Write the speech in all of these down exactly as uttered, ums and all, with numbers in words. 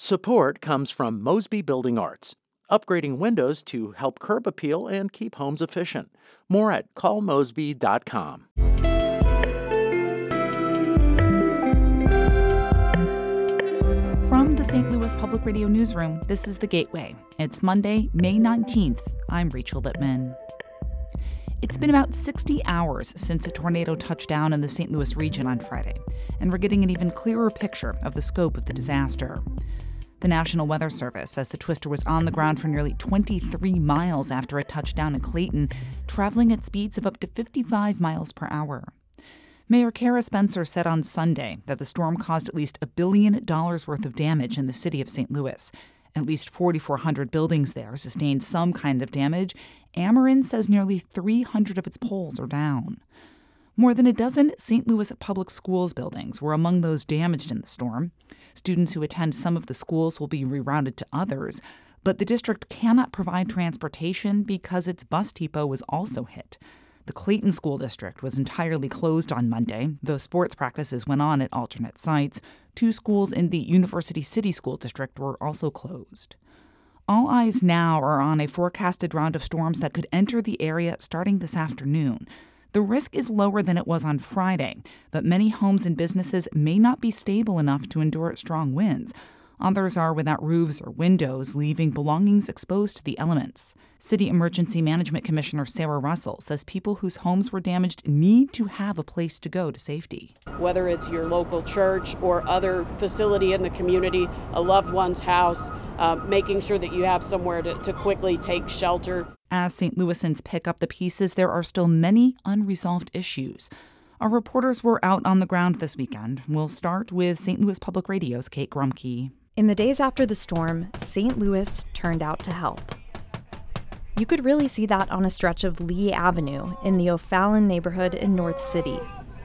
Support comes from Mosby Building Arts, upgrading windows to help curb appeal and keep homes efficient. More at call mosby dot com. From the Saint Louis Public Radio Newsroom, this is The Gateway. It's Monday, May nineteenth. I'm Rachel Lippman. It's been about sixty hours since a tornado touched down in the Saint Louis region on Friday, and we're getting an even clearer picture of the scope of the disaster. The National Weather Service says the twister was on the ground for nearly twenty-three miles after it touched down in Clayton, traveling at speeds of up to fifty-five miles per hour. Mayor Kara Spencer said on Sunday that the storm caused at least a billion dollars worth of damage in the city of Saint Louis. At least forty-four hundred buildings there sustained some kind of damage. Ameren says nearly three hundred of its poles are down. More than a dozen Saint Louis public schools buildings were among those damaged in the storm. Students who attend some of the schools will be rerouted to others, but the district cannot provide transportation because its bus depot was also hit. The Clayton School District was entirely closed on Monday, though sports practices went on at alternate sites. Two schools in the University City School District were also closed. All eyes now are on a forecasted round of storms that could enter the area starting this afternoon. The risk is lower than it was on Friday, but many homes and businesses may not be stable enough to endure strong winds. Others are without roofs or windows, leaving belongings exposed to the elements. City Emergency Management Commissioner Sarah Russell says people whose homes were damaged need to have a place to go to safety. Whether it's your local church or other facility in the community, a loved one's house, uh, making sure that you have somewhere to, to quickly take shelter. As Saint Louisans pick up the pieces, there are still many unresolved issues. Our reporters were out on the ground this weekend. We'll start with Saint Louis Public Radio's Kate Grumke. In the days after the storm, Saint Louis turned out to help. You could really see that on a stretch of Lee Avenue in the O'Fallon neighborhood in North City.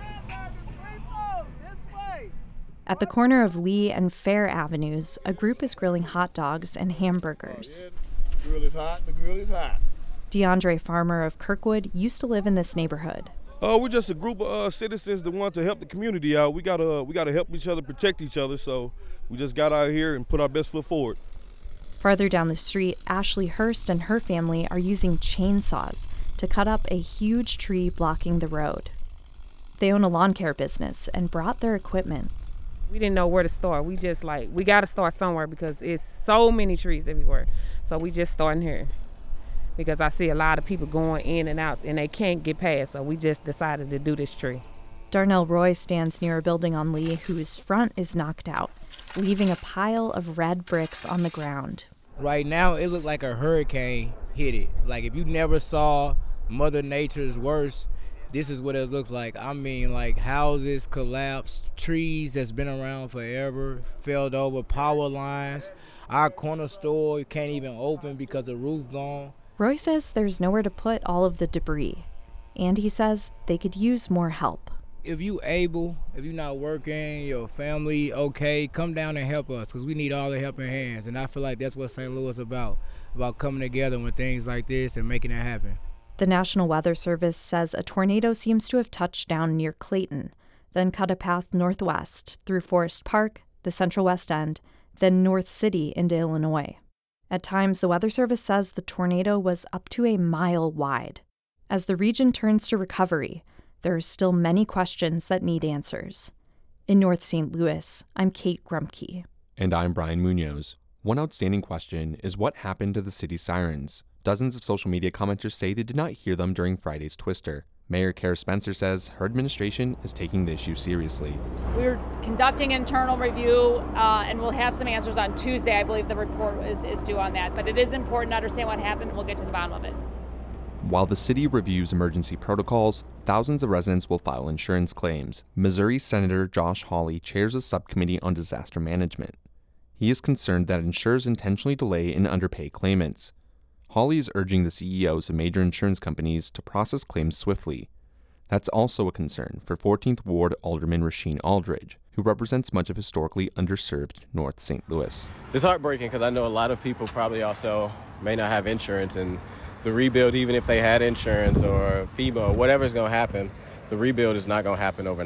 At the corner of Lee and Fair Avenues, a group is grilling hot dogs and hamburgers. The grill is hot, the grill is hot. DeAndre Farmer of Kirkwood used to live in this neighborhood. Uh, we're just a group of uh, citizens that want to help the community out. We gotta, we gotta help each other, protect each other, so we just got out here and put our best foot forward. Farther down the street, Ashley Hurst and her family are using chainsaws to cut up a huge tree blocking the road. They own a lawn care business and brought their equipment. We didn't know where to start. We just like, we got to start somewhere because it's so many trees everywhere. So we just starting here because I see a lot of people going in and out and they can't get past. So we just decided to do this tree. Darnell Roy stands near a building on Lee whose front is knocked out, leaving a pile of red bricks on the ground. Right now, it looked like a hurricane hit it. Like if you never saw Mother Nature's worst, this is what it looks like. I mean, like houses collapsed, trees that's been around forever, fell over, power lines. Our corner store can't even open because the roof gone. Roy says there's nowhere to put all of the debris, and he says they could use more help. If you able, if you're not working, your family okay, come down and help us because we need all the helping hands. And I feel like that's what Saint Louis is about, about coming together with things like this and making it happen. The National Weather Service says a tornado seems to have touched down near Clayton, then cut a path northwest through Forest Park, the Central West End, then North City into Illinois. At times, the Weather Service says the tornado was up to a mile wide. As the region turns to recovery, there are still many questions that need answers. In North Saint Louis, I'm Kate Grumke. And I'm Brian Munoz. One outstanding question is what happened to the city sirens? Dozens of social media commenters say they did not hear them during Friday's twister. Mayor Kara Spencer says her administration is taking the issue seriously. We're conducting internal review, uh, and we'll have some answers on Tuesday. I believe the report is, is due on that. But it is important to understand what happened, and we'll get to the bottom of it. While the city reviews emergency protocols, thousands of residents will file insurance claims. Missouri Senator Josh Hawley chairs a subcommittee on disaster management. He is concerned that insurers intentionally delay and underpay claimants. Hawley is urging the C E Os of major insurance companies to process claims swiftly. That's also a concern for fourteenth Ward Alderman Rasheen Aldridge, who represents much of historically underserved North Saint Louis. It's heartbreaking because I know a lot of people probably also may not have insurance, and the rebuild, even if they had insurance or FEMA or whatever's going to happen, the rebuild is not going to happen overnight.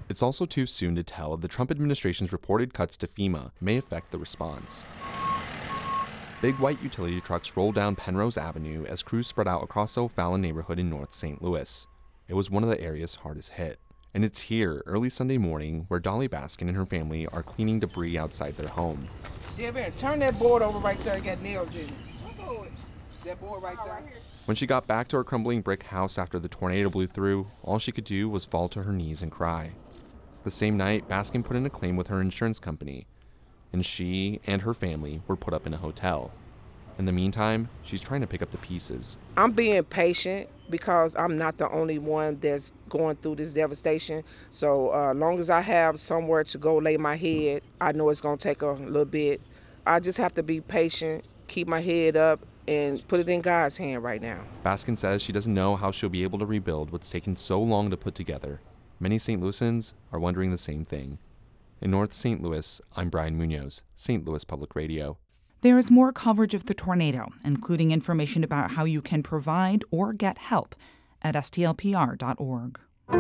It's also too soon to tell if the Trump administration's reported cuts to FEMA may affect the response. Big white utility trucks roll down Penrose Avenue as crews spread out across the O'Fallon neighborhood in North Saint Louis. It was one of the area's hardest hit. And it's here, early Sunday morning, where Dolly Baskin and her family are cleaning debris outside their home. Devin, turn that board over right there. It got nails in it. What board? That board right there. When she got back to her crumbling brick house after the tornado blew through, all she could do was fall to her knees and cry. The same night, Baskin put in a claim with her insurance company, and she and her family were put up in a hotel. In the meantime, she's trying to pick up the pieces. I'm being patient because I'm not the only one that's going through this devastation. So as uh, long as I have somewhere to go lay my head, I know it's going to take a little bit. I just have to be patient, keep my head up, and put it in God's hand right now. Baskin says she doesn't know how she'll be able to rebuild what's taken so long to put together. Many Saint Louisans are wondering the same thing. In North Saint Louis, I'm Brian Munoz, Saint Louis Public Radio. There is more coverage of the tornado, including information about how you can provide or get help at S T L P R dot org.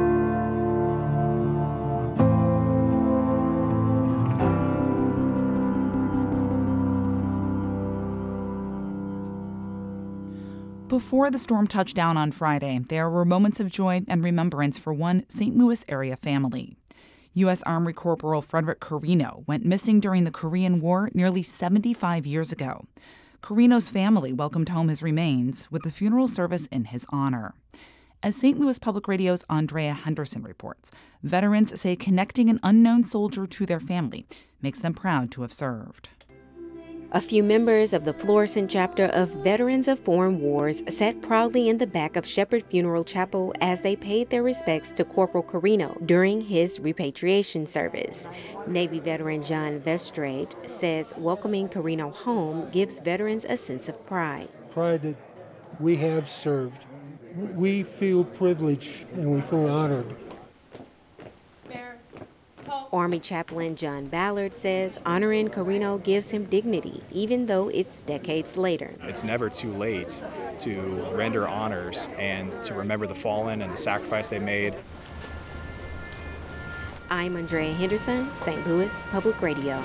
Before the storm touched down on Friday, there were moments of joy and remembrance for one Saint Louis area family. U S Army Corporal Frederick Carino went missing during the Korean War nearly seventy-five years ago. Carino's family welcomed home his remains with a funeral service in his honor. As Saint Louis Public Radio's Andrea Henderson reports, veterans say connecting an unknown soldier to their family makes them proud to have served. A few members of the Florissant chapter of Veterans of Foreign Wars sat proudly in the back of Shepherd Funeral Chapel as they paid their respects to Corporal Carino during his repatriation service. Navy veteran John Vestrade says welcoming Carino home gives veterans a sense of pride. Pride that we have served. We feel privileged and we feel honored. Army Chaplain John Ballard says honoring Carino gives him dignity, even though it's decades later. It's never too late to render honors and to remember the fallen and the sacrifice they made. I'm Andrea Henderson, Saint Louis Public Radio.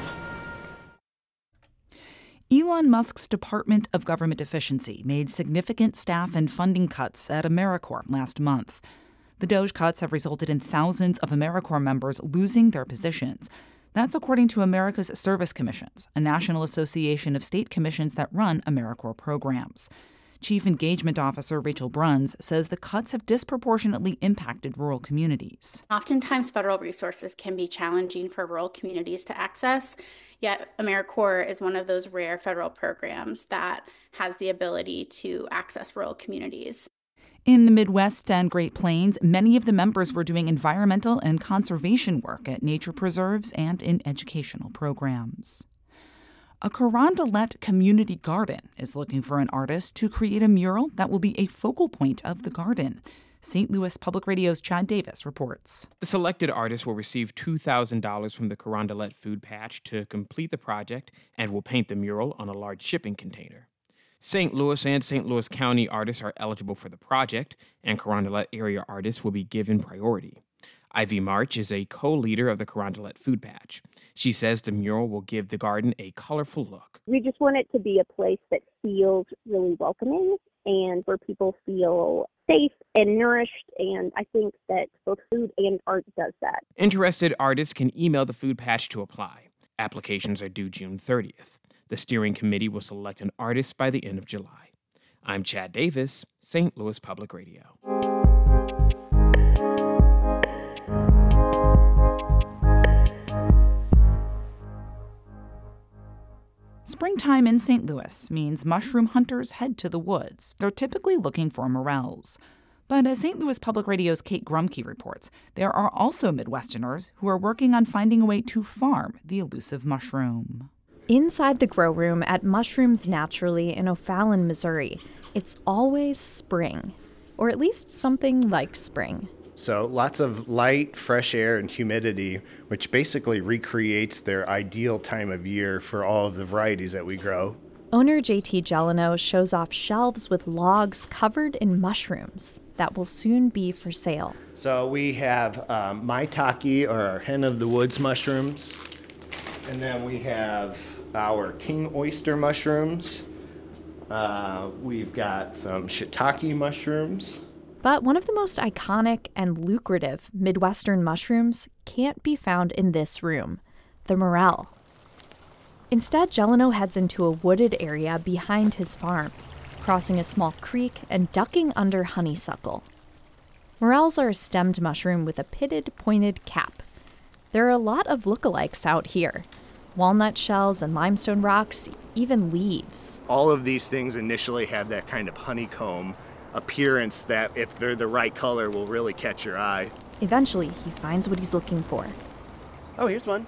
Elon Musk's Department of Government Efficiency made significant staff and funding cuts at AmeriCorps last month. The DOGE cuts have resulted in thousands of AmeriCorps members losing their positions. That's according to America's Service Commissions, a national association of state commissions that run AmeriCorps programs. Chief Engagement Officer Rachel Bruns says the cuts have disproportionately impacted rural communities. Oftentimes, federal resources can be challenging for rural communities to access, yet AmeriCorps is one of those rare federal programs that has the ability to access rural communities. In the Midwest and Great Plains, many of the members were doing environmental and conservation work at nature preserves and in educational programs. A Carondelet community garden is looking for an artist to create a mural that will be a focal point of the garden. Saint Louis Public Radio's Chad Davis reports. The selected artist will receive two thousand dollars from the Carondelet Food Patch to complete the project and will paint the mural on a large shipping container. Saint Louis and Saint Louis County artists are eligible for the project, and Carondelet area artists will be given priority. Ivy March is a co-leader of the Carondelet Food Patch. She says the mural will give the garden a colorful look. We just want it to be a place that feels really welcoming and where people feel safe and nourished, and I think that both food and art does that. Interested artists can email the Food Patch to apply. Applications are due June thirtieth. The steering committee will select an artist by the end of July. I'm Chad Davis, Saint Louis Public Radio. Springtime in Saint Louis means mushroom hunters head to the woods. They're typically looking for morels. But as Saint Louis Public Radio's Kate Grumke reports, there are also Midwesterners who are working on finding a way to farm the elusive mushroom. Inside the grow room at Mushrooms Naturally in O'Fallon, Missouri, it's always spring, or at least something like spring. So lots of light, fresh air, and humidity, which basically recreates their ideal time of year for all of the varieties that we grow. Owner J T Gelano shows off shelves with logs covered in mushrooms that will soon be for sale. So we have um, maitake, or our hen of the woods mushrooms, and then we have our king oyster mushrooms. Uh, we've got some shiitake mushrooms. But one of the most iconic and lucrative Midwestern mushrooms can't be found in this room, the morel. Instead, Gelano heads into a wooded area behind his farm, crossing a small creek and ducking under honeysuckle. Morels are a stemmed mushroom with a pitted, pointed cap. There are a lot of lookalikes out here. Walnut shells and limestone rocks, even leaves. All of these things initially have that kind of honeycomb appearance that, if they're the right color, will really catch your eye. Eventually, he finds what he's looking for. Oh, here's one.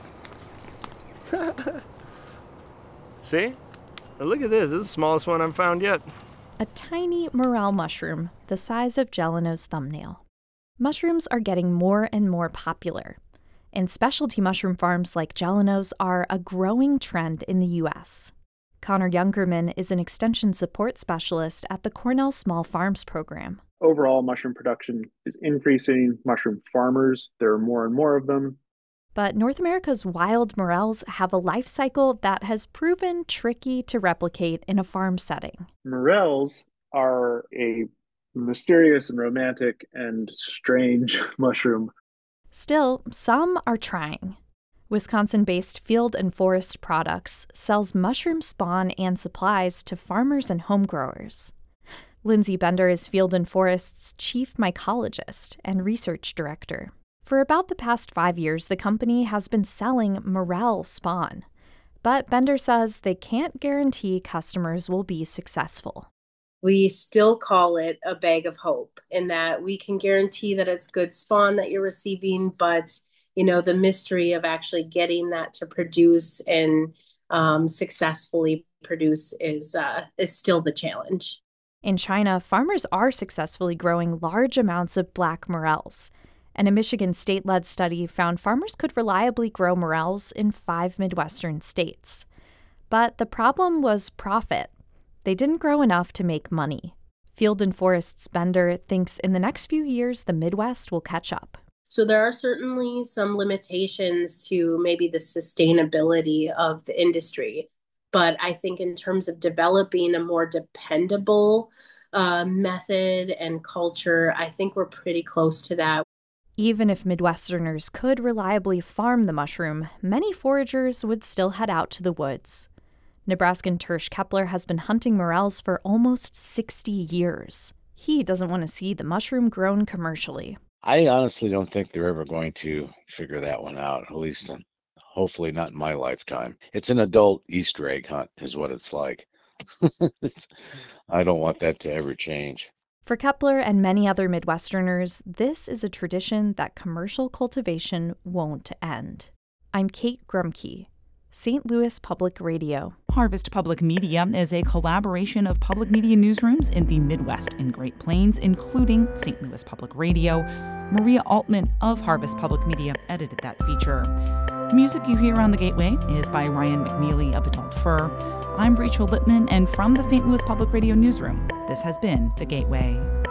See? Now look at this. This is the smallest one I've found yet. A tiny morel mushroom the size of Gelano's thumbnail. Mushrooms are getting more and more popular, and specialty mushroom farms like Gelano's are a growing trend in the U S. Connor Youngerman is an extension support specialist at the Cornell Small Farms program. Overall, mushroom production is increasing. Mushroom farmers, there are more and more of them. But North America's wild morels have a life cycle that has proven tricky to replicate in a farm setting. Morels are a mysterious and romantic and strange mushroom. Still, some are trying. Wisconsin-based Field and Forest Products sells mushroom spawn and supplies to farmers and homegrowers. Lindsay Bender is Field and Forest's chief mycologist and research director. For about the past five years, the company has been selling morel spawn. But Bender says they can't guarantee customers will be successful. We still call it a bag of hope, in that we can guarantee that it's good spawn that you're receiving, but you know, the mystery of actually getting that to produce and um, successfully produce is uh, is still the challenge. In China, farmers are successfully growing large amounts of black morels. And a Michigan state-led study found farmers could reliably grow morels in five Midwestern states. But the problem was profit. They didn't grow enough to make money. Field and Forest's Bender thinks in the next few years the Midwest will catch up. So there are certainly some limitations to maybe the sustainability of the industry. But I think in terms of developing a more dependable uh, method and culture, I think we're pretty close to that. Even if Midwesterners could reliably farm the mushroom, many foragers would still head out to the woods. Nebraskan Tersh Kepler has been hunting morels for almost sixty years. He doesn't want to see the mushroom grown commercially. I honestly don't think they're ever going to figure that one out, at least in, hopefully not in my lifetime. It's an adult Easter egg hunt is what it's like. it's, I don't want that to ever change. For Kepler and many other Midwesterners, this is a tradition that commercial cultivation won't end. I'm Kate Grumke, Saint Louis Public Radio. Harvest Public Media is a collaboration of public media newsrooms in the Midwest and Great Plains, including Saint Louis Public Radio. Maria Altman of Harvest Public Media edited that feature. Music you hear on The Gateway is by Ryan McNeely of Adult Fur. I'm Rachel Littman, and from the Saint Louis Public Radio Newsroom, this has been The Gateway.